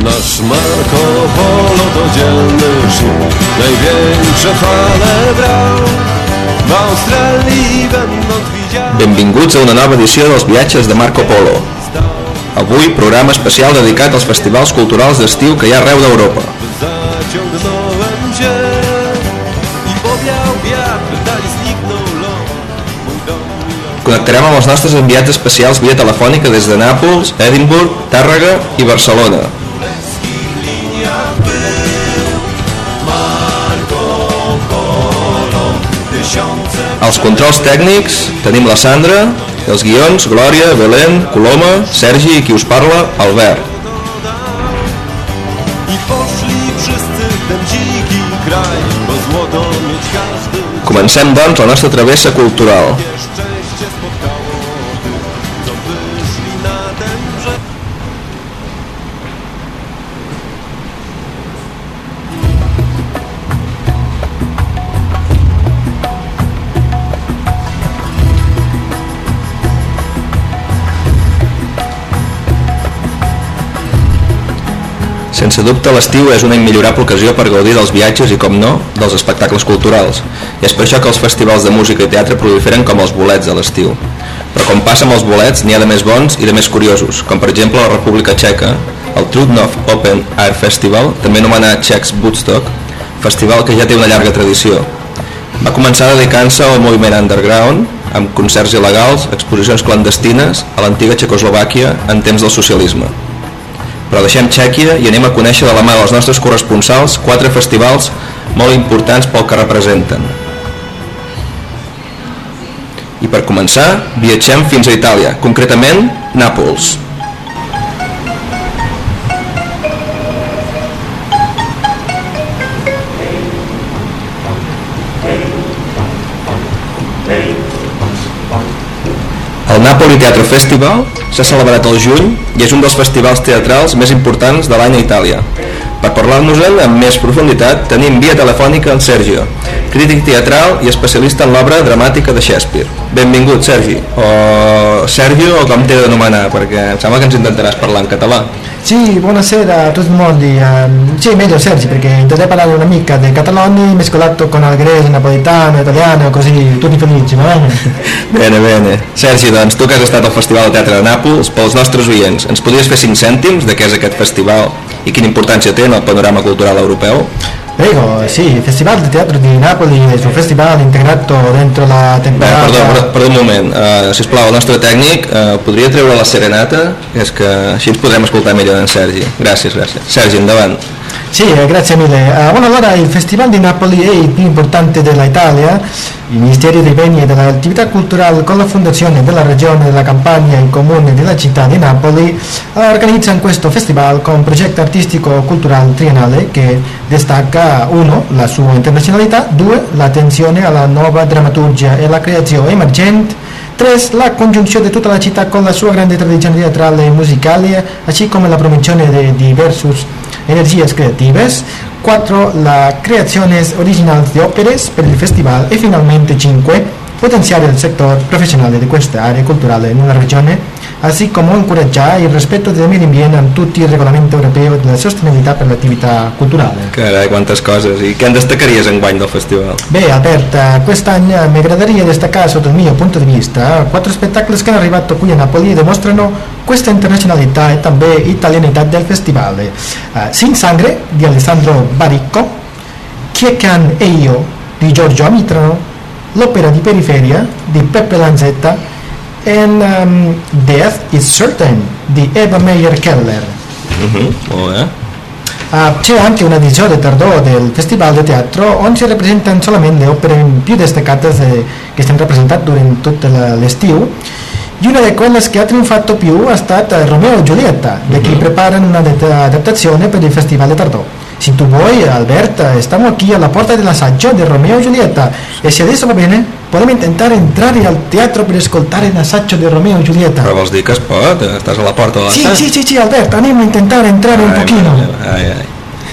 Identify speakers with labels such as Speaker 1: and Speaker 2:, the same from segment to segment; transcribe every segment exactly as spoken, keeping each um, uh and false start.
Speaker 1: Nasz Marco Polo to dzielny żółw, największe fale brał. W Austràlia będąc widział.
Speaker 2: Benvinguts a una nova edició dels viatges de Marco Polo. Avui, programa especial dedicat als festivals culturals d'estiu que hi ha arreu d'Europa.
Speaker 1: Zaciągnąłem cię i powiał wiatr, dalej zniknął ląd. Mój dom i
Speaker 2: Connectarem amb els nostres enviats especials via telefònica des de Nàpols, Edimburg, Tàrrega i Barcelona. Als controls tècnics tenim la Sandra, els guions, Glòria, Belén, Coloma, Sergi i qui us parla, Albert. Comencem, doncs, la nostra travessa cultural. Sense dubte, l'estiu és una immillorable ocasió per gaudir dels viatges i, com no, dels espectacles culturals. I és per això que els festivals de música i teatre proliferen com els bolets a l'estiu. Però com passa amb els bolets, n'hi ha de més bons i de més curiosos, com per exemple a la República Txeca, el Trutnov Open Air Festival, també anomenat Czechs Woodstock, festival que ja té una llarga tradició. Va començar dedicant-se al moviment underground, amb concerts il·legals, exposicions clandestines a l'antiga Txecoslovàquia en temps del socialisme. Però deixem Txèquia i anem a conèixer de la mà dels nostres corresponsals quatre festivals molt importants pel que representen. I per començar, viatgem fins a Itàlia, concretament Nàpols. El Napoli Teatro Festival s'ha celebrat al juny i és un dels festivals teatrals més importants de l'any a Itàlia. Per parlar-nos-en amb més profunditat tenim via telefònica en Sergio, crític teatral i especialista en l'obra dramàtica de Shakespeare. Benvingut, Sergi, o Sergio, o com t'he d'anomenar, perquè em sembla que ens intentaràs parlar en català.
Speaker 3: Sì, buonasera a tutti mondi. Um, sì, meglio Sergi, perché intenderei parlare una mica dei catalani mescolato con algherese, napoletano, italiano, così tutti felici, va bene?
Speaker 2: Bene, bene. Sergi, doncs tu que has estat al Festival de Teatre de Nàpols, pels nostres oients, ens podries fer cinc cèntims de què és aquest festival i quina importància té en el panorama cultural europeu?
Speaker 3: Prego, sì, il Festival di Teatro di Napoli è un festival integrato dentro la temporada...
Speaker 2: Bé, perdó, perdó, perdó un moment, uh, sisplau, el nostre tècnic uh, podria treure la serenata? És que així ens podrem escoltar millor en Sergi. Gràcies, gràcies. Sergi, endavant.
Speaker 3: Sì, eh, grazie mille. Uh, bueno, allora il Festival di Napoli è il più importante dell'Italia. Il Ministero dei Beni e dell'Attività Culturale con la Fondazione della Regione della Campania e il Comune della città di Napoli organizzano questo festival con un progetto artistico-culturale triennale che destaca uno, la sua internazionalità, due, l'attenzione alla nuova drammaturgia e la creazione emergente, tre, la congiunzione di tutta la città con la sua grande tradizione teatrale e musicale, così come la promozione di diverse energías creativas, cuatro, la creaciones originales de óperas per il festival e finalmente cinque, potenziare il sector professionale di questa area culturale in una regione, así como incoraggiare il rispetto del medio ambiente en tutti i regolamenti europei della sostenibilità per l'attività culturale.
Speaker 2: Carai, quantes coses. I què en destacaries enguany del festival?
Speaker 3: Beh, Alberta, quest'anno mi agradaria destaccare sotto il mio punto di vista quattro spettacoli che hanno arrivato qui a Napoli e dimostrano questa internazionalità e també italianità del festival. Uh, Sin Sangre di Alessandro Baricco, Chi Can e Io di Giorgio Amitrano, l'opera di Periferia di Peppe Lanzetta e um, Death is Certain di Eva Meyer Keller.
Speaker 2: Uh-huh. Oh, eh?
Speaker 3: Uh, c'è anche una edizione tardò del Festival de Teatro on si rappresentano solamente le opere più destacate che sono rappresentate durante tutto l'estiu. E una di quelle che ha trionfato più è stata Romeo e Giulietta, di cui preparano una adattazione per il Festival de Tardò. Se tu vuoi, Alberta, stiamo qui alla porta dell'assaggio di Romeo e Giulietta e se adesso va bene, podem intentar entrare al teatro per ascoltare l'assaggio di Romeo e Giulietta.
Speaker 2: Però vols dir que es pot? Estàs a la porta de l'assaig?
Speaker 3: Sí, sí, sí, sí, Alberta, anem a intentar entrar un poquino.
Speaker 2: Ai, ai.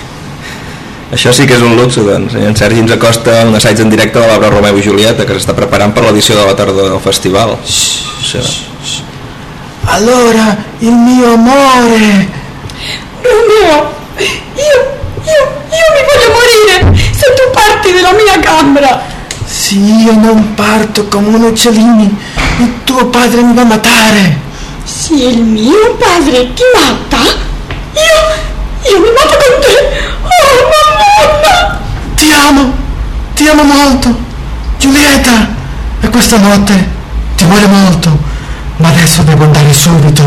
Speaker 2: Això sí que és un luxe, doncs. En Sergi ens acosta un assaig en directe de l'obra Romeo i Giulietta, que s'està preparant per l'edició de la tardor del festival. Shhh, shhh.
Speaker 3: Allora, il mio amore...
Speaker 4: Romeo Romeo, io, io, io mi voglio morire se tu parti dalla mia camera.
Speaker 3: Se io non parto come un uccellino, il tuo padre mi va a matare.
Speaker 4: Se il mio padre ti mata, io, io mi mato con te. Oh, mamma!
Speaker 3: Ti amo, ti amo molto, Giulietta. E questa notte ti voglio molto, ma adesso devo andare subito.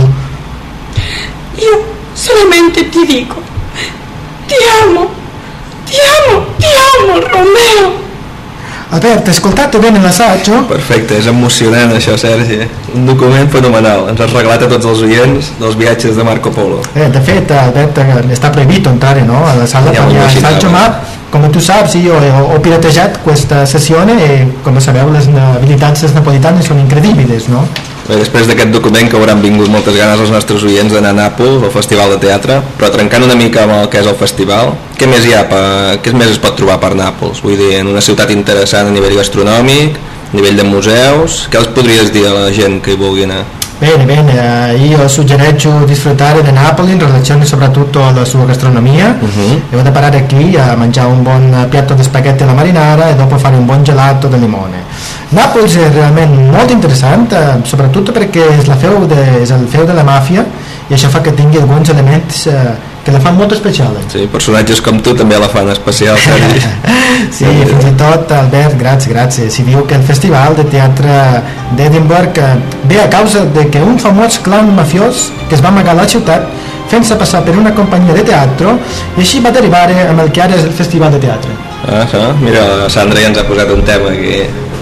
Speaker 4: Io solamente ti dico, ti amo, ti amo, ti amo, Romeo.
Speaker 3: Albert, ascoltate bene l'assaggio?
Speaker 2: Perfecte, és emocionant això, Sergi. Un document fenomenal. Ens has regalat a tots els oients dels viatges de Marco Polo.
Speaker 3: Eh, de fet, Albert, està proibito entrare, no? A la sala
Speaker 2: Ya
Speaker 3: per
Speaker 2: me
Speaker 3: l'assaggio,
Speaker 2: immaginavo.
Speaker 3: ma come tu saps io ho, ho piratejat questa sessione e come sabeu les abilitats napolitane sono incredibili, no?
Speaker 2: Bé, després d'aquest document que hauran vingut moltes ganes als nostres oients d'anar a Nàpols, al Festival de Teatre, però trencant una mica amb el que és el festival, què més hi ha, per, què més es pot trobar per Nàpols? Vull dir, en una ciutat interessant a nivell gastronòmic, a nivell de museus, què els podries dir a la gent que hi vulgui anar?
Speaker 3: Bene, bene, eh, io suggerisco di sfruttare di Napoli in relazione soprattutto alla sua gastronomia.
Speaker 2: Uh-huh.
Speaker 3: Devo da parare qui a mangiare un buon piatto di spaghetti alla marinara e dopo fare un buon gelato di limone. Napoli è realmente molto interessante, soprattutto perché è, la feu de, è il feu della mafia e això fa que tingui alguns elements eh, que la fan molt especial.
Speaker 2: Sí, personatges com tu també la fan especial, Sergi.
Speaker 3: Sí, fins i tot, Albert, gràcies, gràcies. Si diu que el Festival de Teatre d'Edimburg eh, ve a causa de que un famós clan mafiós que es va amagar a la ciutat fent-se passar per una companyia de teatre i així va derivar amb el que ara és el Festival de Teatre.
Speaker 2: Ah, sí. Mira, la Sandra ja ens ha posat un tema aquí.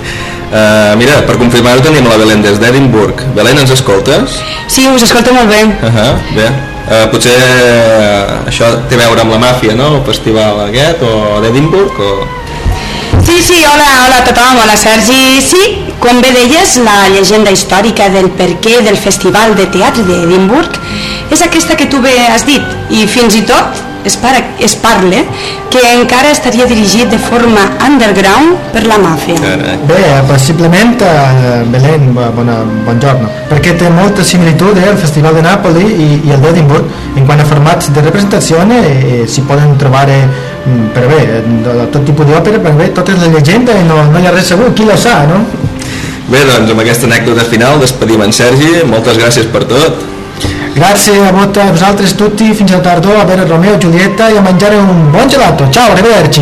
Speaker 2: Uh, mira, per confirmar-ho tenim la Belén des d'Edimburg. Belén, ens escoltes?
Speaker 4: Sí, us escolto molt bé.
Speaker 2: Uh -huh, bé. Uh, potser uh, això té a veure amb la màfia, no? El festival aquest, o d'Edimburg, o...
Speaker 4: Sí, sí, hola, hola a tothom, hola Sergi. Sí, com bé deies, la llegenda històrica del perquè del Festival de Teatre d'Edimburg és aquesta que tu bé has dit, i fins i tot es, para, es parla que encara estaria dirigit de forma underground per la màfia.
Speaker 2: Carai.
Speaker 3: Bé, possiblement, eh, Belén, bona, buongiorno, perquè té molta similitud eh, el Festival de Napoli i, i el d'Edimburg en quant a formats de representazione eh, si poden trobar eh, però bé, de tot tipus d'òpera, però bé, tot és la llegenda i no, no hi ha res segur, qui lo sa, no?
Speaker 2: Bé, doncs amb aquesta anècdota final despedim en Sergi, moltes gràcies per tot.
Speaker 3: Gràcies a vosaltres tutti, fins a tardor a veure Romeo, Giulietta i a mangiare un bon gelato. Ciao, arrivederci.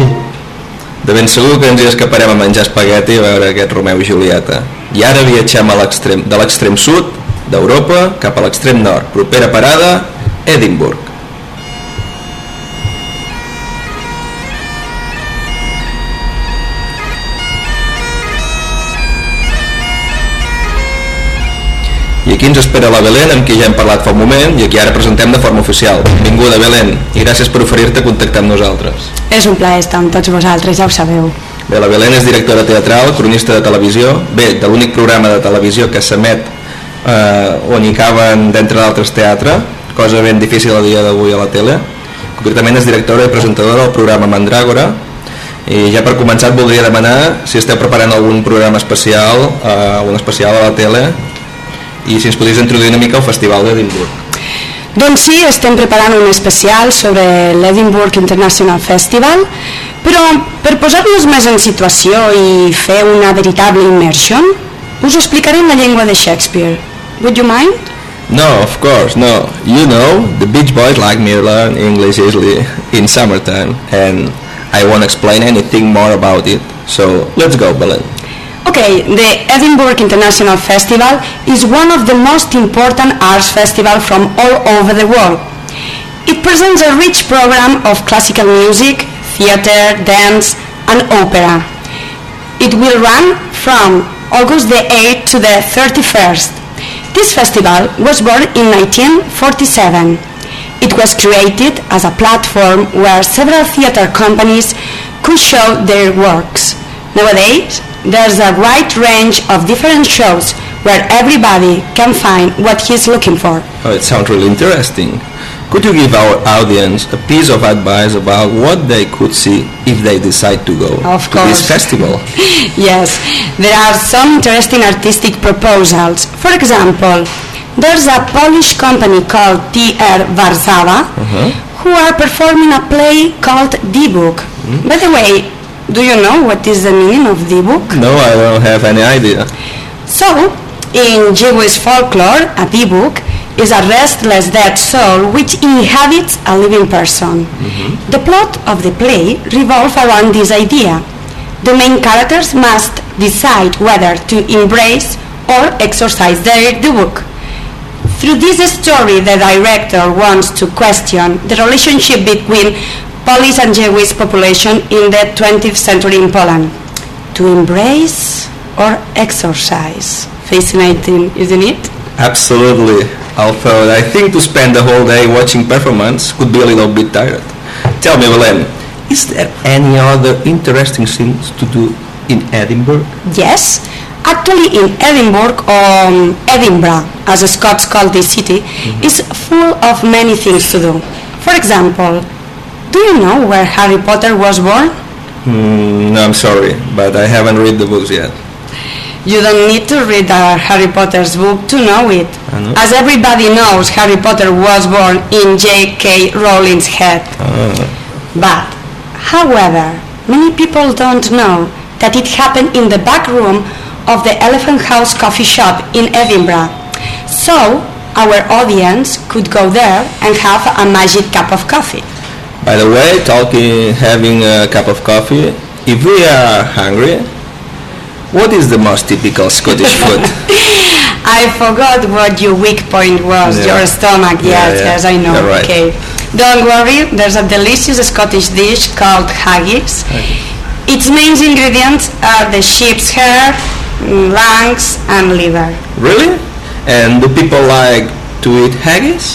Speaker 2: De ben segur que ens hi escaparem a menjar espagueti i a veure aquest Romeo i Julieta. I ara viatgem a l'extrem, de l'extrem sud d'Europa cap a l'extrem nord. Propera parada, Edimburg. I aquí ens espera la Belén, amb qui ja hem parlat fa un moment i aquí ara presentem de forma oficial. Benvinguda, Belén, i gràcies per oferir-te a contactar amb nosaltres.
Speaker 4: És un plaer estar amb tots vosaltres, ja ho sabeu.
Speaker 2: Bé, la Belén és directora teatral, cronista de televisió, bé, de l'únic programa de televisió que s'emet eh, on hi caben, d'entre d'altres, teatre, cosa ben difícil a dia d'avui a la tele. Concretament és directora i presentadora del programa Mandràgora, i ja per començar et voldria demanar si esteu preparant algun programa especial, eh, algun especial a la tele, i si ens podries introduir una mica al Festival d'Edimburg.
Speaker 4: Doncs sí, estem preparant un especial sobre l'Edinburgh International Festival, però per posar-nos més en situació i fer una veritable immersion, us ho explicaré en la llengua de Shakespeare. Would you mind?
Speaker 2: No, of course, no. You know, the Beach Boys like me to learn English easily in summertime, and I won't explain anything more about it. So, let's go, Belén.
Speaker 4: Okay, the Edinburgh International Festival is one of the most important arts festivals from all over the world. It presents a rich program of classical music, theatre, dance and opera. It will run from August the eighth to the thirty-first. This festival was born in nineteen forty-seven. It was created as a platform where several theatre companies could show their works. Nowadays, there's a wide range of different shows where everybody can find what he's looking for.
Speaker 2: Oh, it sounds really interesting. Could you give our audience a piece of advice about what they could see if they decide to go
Speaker 4: Of
Speaker 2: to this
Speaker 4: course.
Speaker 2: festival?
Speaker 4: Yes, there are some interesting artistic proposals. For example, there's a Polish company called T R Warszawa
Speaker 2: Uh-huh.
Speaker 4: who are performing a play called D-Book. Mm. By the way, do you know what is the meaning of D-Book?
Speaker 2: No, I don't have any idea.
Speaker 4: So, in Jewish folklore, a D-Book is a restless dead soul which inhabits a living person. Mm-hmm. The plot of the play revolves around this idea. The main characters must decide whether to embrace or exorcise their D-Book. Through this story, the director wants to question the relationship between Polish and Jewish population in the twentieth century in Poland. To embrace or exorcise? Fascinating, isn't it?
Speaker 2: Absolutely. Although I think to spend the whole day watching performance could be a little bit tired. Tell me, Belen, is there any other interesting things to do in Edinburgh?
Speaker 4: Yes. Actually, in Edinburgh, or Edinburgh, as the Scots call this city, mm-hmm. is full of many things to do. For example, do you know where Harry Potter was born?
Speaker 2: Mm, no, I'm sorry, but I haven't read the books yet.
Speaker 4: You don't need to read uh, Harry Potter's book to know it. Know. As everybody knows, Harry Potter was born in J K Rowling's head. Oh. But, however, many people don't know that it happened in the back room of the Elephant House coffee shop in Edinburgh. So, our audience could go there and have a magic cup of coffee.
Speaker 2: By the way, talking, having a cup of coffee, if we are hungry, what is the most typical Scottish food?
Speaker 4: I forgot what your weak point was, yeah. Your stomach. Yes, yeah, yeah. yes, I know. Right. Okay. Don't worry, there's a delicious Scottish dish called haggis. Okay. Its main ingredients are the sheep's hair, lungs, and liver.
Speaker 2: Really? And do people like to eat haggis?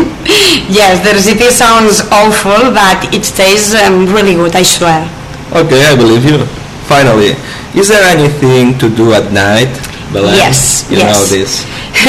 Speaker 4: Yes, the recipe sounds awful, but it tastes um, really good, I swear.
Speaker 2: Okay, I believe you. Finally, is there anything to do at night? Belen?
Speaker 4: Yes,
Speaker 2: you
Speaker 4: yes.
Speaker 2: know this.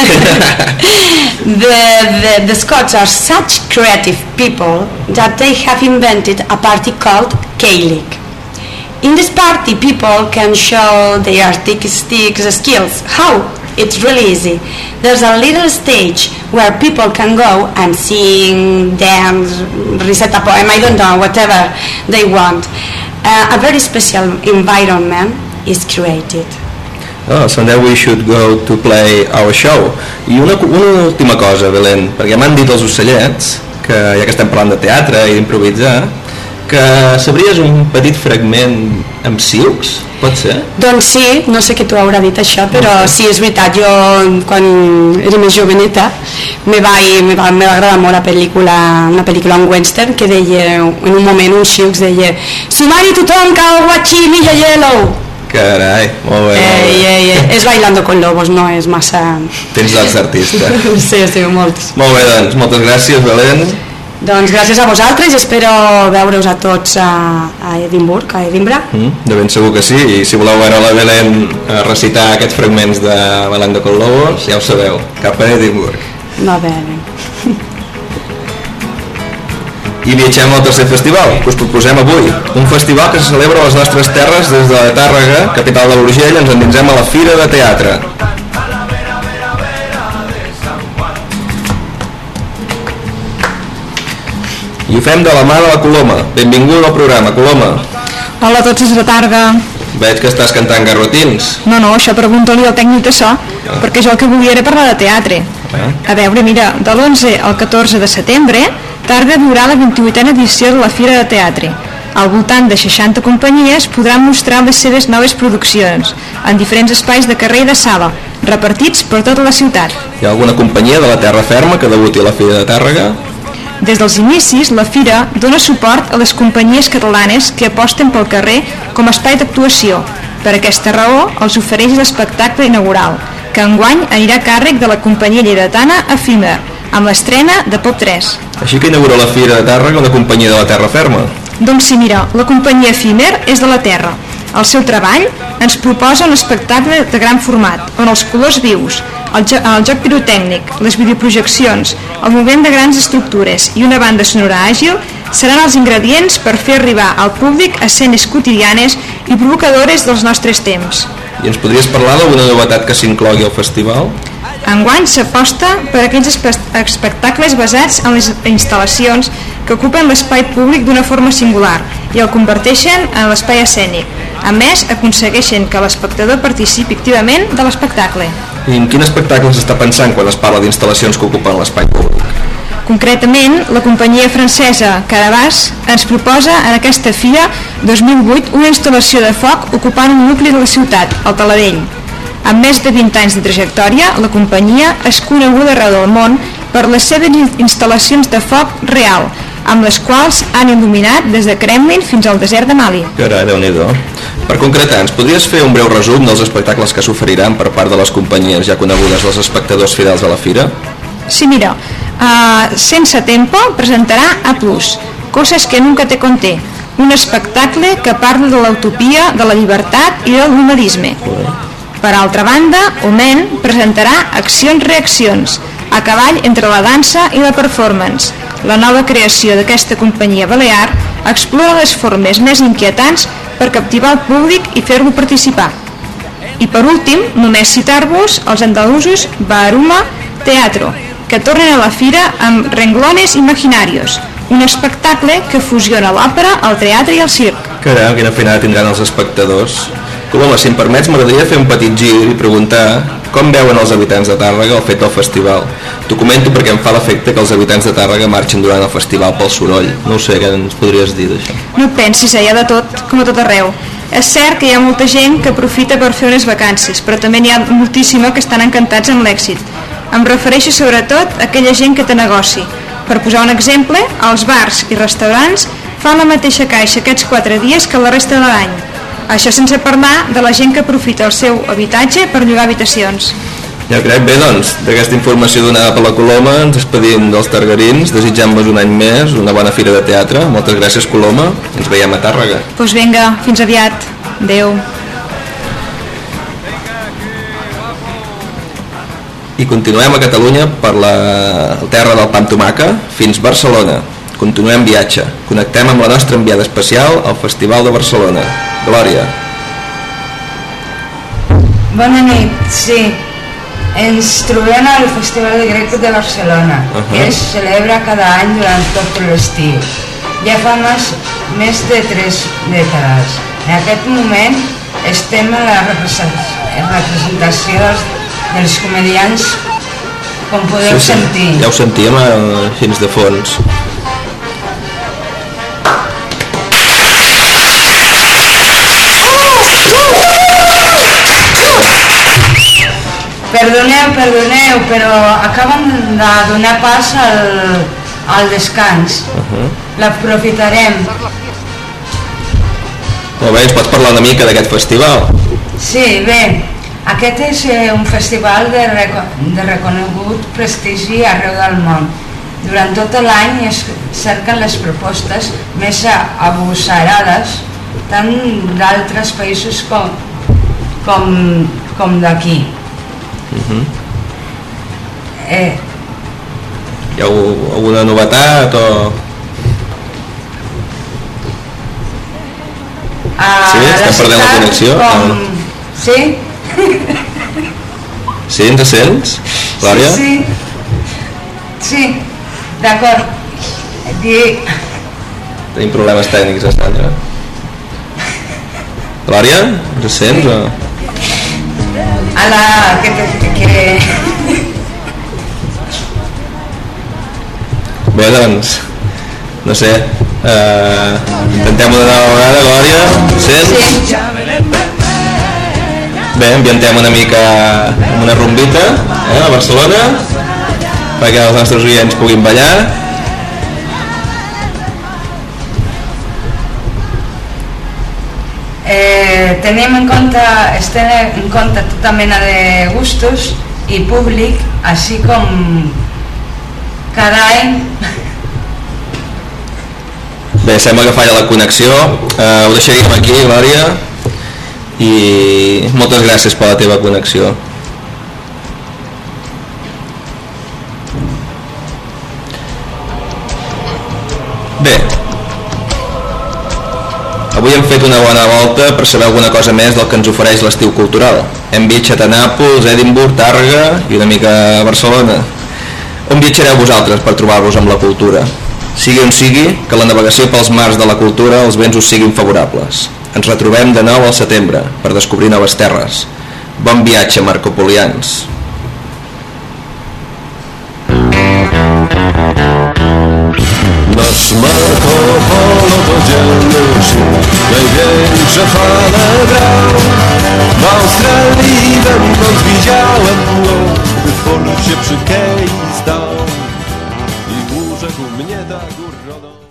Speaker 4: the, the, the Scots are such creative people that they have invented a party called Gaelic. In this party, people can show their artistic skills. How? It's really easy. There's a little stage where people can go and sing, dance, recite a poem, I don't know, whatever they want. Uh, a very special environment is created.
Speaker 2: Oh, so now we should go to play our show. I una, una última cosa, Belen, perquè m'han dit els ocellets, que ja que estem parlant de teatre i d'improvisar, que sabries un petit fragment amb silcs, pot ser?
Speaker 4: Doncs sí, no sé què t'ho haurà dit això, però okay. Sí, és veritat, jo quan era més joveneta me va, me va, me va agradar molt la pel·lícula, una pel·lícula en western que deia, en un moment un xiucs deia Sumari tothom que el guachi milla yellow.
Speaker 2: Carai, molt bé, molt
Speaker 4: bé. Ei, ei, és Bailando con Lobos, no és massa...
Speaker 2: Tens dots d'artista.
Speaker 4: Sí, sí, molts.
Speaker 2: Molt bé, doncs, moltes gràcies, Belen.
Speaker 4: Doncs gràcies a vosaltres, espero veure-us a tots a, a Edimburg, a Edimburg.
Speaker 2: Mm, de ben segur que sí, i si voleu veure la Belen recitar aquests fragments de Bailando con Lobos, ja ho sabeu, cap a Edimburg.
Speaker 4: Va bé.
Speaker 2: I viatgem al tercer festival, que us proposem avui. Un festival que se celebra a les nostres terres des de Tàrrega, capital de l'Urgell, ens endinsem a la Fira de Teatre. I ho fem de la mà de la Coloma. Benvinguda al programa, Coloma.
Speaker 5: Hola a tots des de Tàrrega.
Speaker 2: Veig que estàs cantant garrotins.
Speaker 5: No, no, això pregunta-li al tècnic de so, ah. perquè jo el que volia era parlar de teatre. Ah. A veure, mira, de l'onze al catorze de setembre, Tàrrega viurà la vint-i-vuitena edició de la Fira de Teatre. Al voltant de seixanta companyies podran mostrar les seves noves produccions en diferents espais de carrer i de sala, repartits per tota la ciutat.
Speaker 2: Hi ha alguna companyia de la terra ferma que debuti a la Fira de Tàrrega?
Speaker 5: Des dels inicis, la Fira dona suport a les companyies catalanes que aposten pel carrer com a espai d'actuació. Per aquesta raó, els ofereix l'espectacle inaugural, que enguany anirà a càrrec de la companyia lleidatana Efímer, amb l'estrena de Pop tres.
Speaker 2: Així que inaugura la Fira de Tàrrega una companyia de la terra ferma.
Speaker 5: Doncs sí, mira, la companyia Efímer és de la terra. El seu treball ens proposa un espectacle de gran format, on els colors vius, el, jo el joc pirotècnic, les videoprojeccions, el moviment de grans estructures i una banda sonora àgil seran els ingredients per fer arribar al públic escenes quotidianes i provocadores dels nostres temps.
Speaker 2: I ens podries parlar d'alguna novetat que s'inclogui al festival?
Speaker 5: Enguany s'aposta per aquells espectacles basats en les instal·lacions que ocupen l'espai públic d'una forma singular i el converteixen en l'espai escènic. A més, aconsegueixen que l'espectador participi activament de l'espectacle.
Speaker 2: I en quin espectacle s'està pensant quan es parla d'instal·lacions que ocupen l'espai públic?
Speaker 5: Concretament, la companyia francesa Caravas ens proposa en aquesta fira dos mil vuit una instal·lació de foc ocupant un nucli de la ciutat, el Taladell. Amb més de vint anys de trajectòria, la companyia és coneguda arreu del món per les seves instal·lacions de foc real, amb les quals han il·luminat des de Kremlin fins al desert de Mali.
Speaker 2: Carai, Déu-n'hi-do. Per concretar, ens podries fer un breu resum dels espectacles que s'oferiran per part de les companyies ja conegudes als espectadors fidels a la fira?
Speaker 5: Sí, mira, uh, Sense Tempo presentarà A plus, Coses que nunca te conté, un espectacle que parla de l'utopia, de la llibertat i del nomadisme. Per altra banda, Omen presentarà Accions-reaccions, a cavall entre la dansa i la performance. La nova creació d'aquesta companyia balear explora les formes més inquietants per captivar el públic i fer-lo participar. I per últim, només citar-vos els andalusos Baruma Teatro, que tornen a la fira amb Renglones Imaginarios, un espectacle que fusiona l'òpera, el teatre i el circ.
Speaker 2: Caram, quina feinada tindran els espectadors. Coloma, si em permets, m'agradaria fer un petit gir i preguntar com veuen els habitants de Tàrrega el fet del festival. T'ho comento perquè em fa l'efecte que els habitants de Tàrrega marxin durant el festival pel soroll. No ho sé, què ens podries dir d'això?
Speaker 5: No et pensis, hi ha de tot, com a tot arreu. És cert que hi ha molta gent que aprofita per fer unes vacances, però també n'hi ha moltíssima que estan encantats amb l'èxit. Em refereixo sobretot a aquella gent que té negoci. Per posar un exemple, els bars i restaurants fan la mateixa caixa aquests quatre dies que la resta de l'any. Això sense parlar de la gent que aprofita el seu habitatge per llogar habitacions.
Speaker 2: Ja crec, bé, doncs, d'aquesta informació donada per la Coloma ens despedim dels targarins, desitjant-vos un any més, una bona fira de teatre. Moltes gràcies, Coloma, ens veiem a Tàrrega.
Speaker 5: Doncs pues vinga, fins aviat. Adéu.
Speaker 2: I continuem a Catalunya per la terra del pa amb tomaca fins Barcelona. Continuem viatge. Connectem amb la nostra enviada especial al Festival de Barcelona. Glòria.
Speaker 6: Bona nit, sí. Ens trobem al Festival de Greco de Barcelona, uh-huh. que es celebra cada any durant tot l'estiu. Ja fa més, més de tres dècades. En aquest moment estem a la representació dels, dels comedians, com podeu sí, sí. sentir.
Speaker 2: Ja ho sentíem així de fons.
Speaker 6: Perdoneu, perdoneu, però acaben de donar pas al, al descans. Uh-huh. L'aprofitarem.
Speaker 2: Molt bé, ens pots parlar una mica d'aquest festival?
Speaker 6: Sí, bé, aquest és un festival de, reco- de reconegut prestigi arreu del món. Durant tot l'any es cerquen les propostes més agosarades, tant d'altres països com, com, com d'aquí.
Speaker 2: Uh-huh.
Speaker 6: eh.
Speaker 2: Hi ha alguna novetat o...?
Speaker 6: Ah,
Speaker 2: sí, estem perdent la connexió?
Speaker 6: Com... Sí?
Speaker 2: Sí, ens sents, Glòria?
Speaker 6: Sí, sí, sí. D'acord. Dic...
Speaker 2: Tenim problemes tècnics, Sandra. Glòria, ens sents o...?
Speaker 6: Ala, que... que, que...
Speaker 2: Bé, doncs, no sé, uh, intentem una nova vegada, Glòria, sents?
Speaker 6: Sí.
Speaker 2: Bé, ambientem una mica una rumbita eh, a Barcelona perquè els nostres oients puguin ballar.
Speaker 6: Eh, tenim en compte, estem en compte tota mena de gustos i públic, així com cada any.
Speaker 2: Bé, sembla que falla la connexió, eh, ho deixaríem aquí, Glòria, i moltes gràcies per la teva connexió. Bé, Avui hem fet una bona volta per saber alguna cosa més del que ens ofereix l'estiu cultural. Hem viatjat a Nàpols, Edimburg, Tàrrega i una mica a Barcelona. On viatjareu vosaltres per trobar-vos amb la cultura? Sigui on sigui, que la navegació pels mars de la cultura els vents us siguin favorables. Ens retrobem de nou al setembre per descobrir noves terres. Bon viatge, marcopolians!
Speaker 1: Nasz Marco Polo to dzielny szum, największe fale brał. W Australii będąc widziałem go, gdy w porcie przy Kei stał i urzekł mnie tak gór rodą.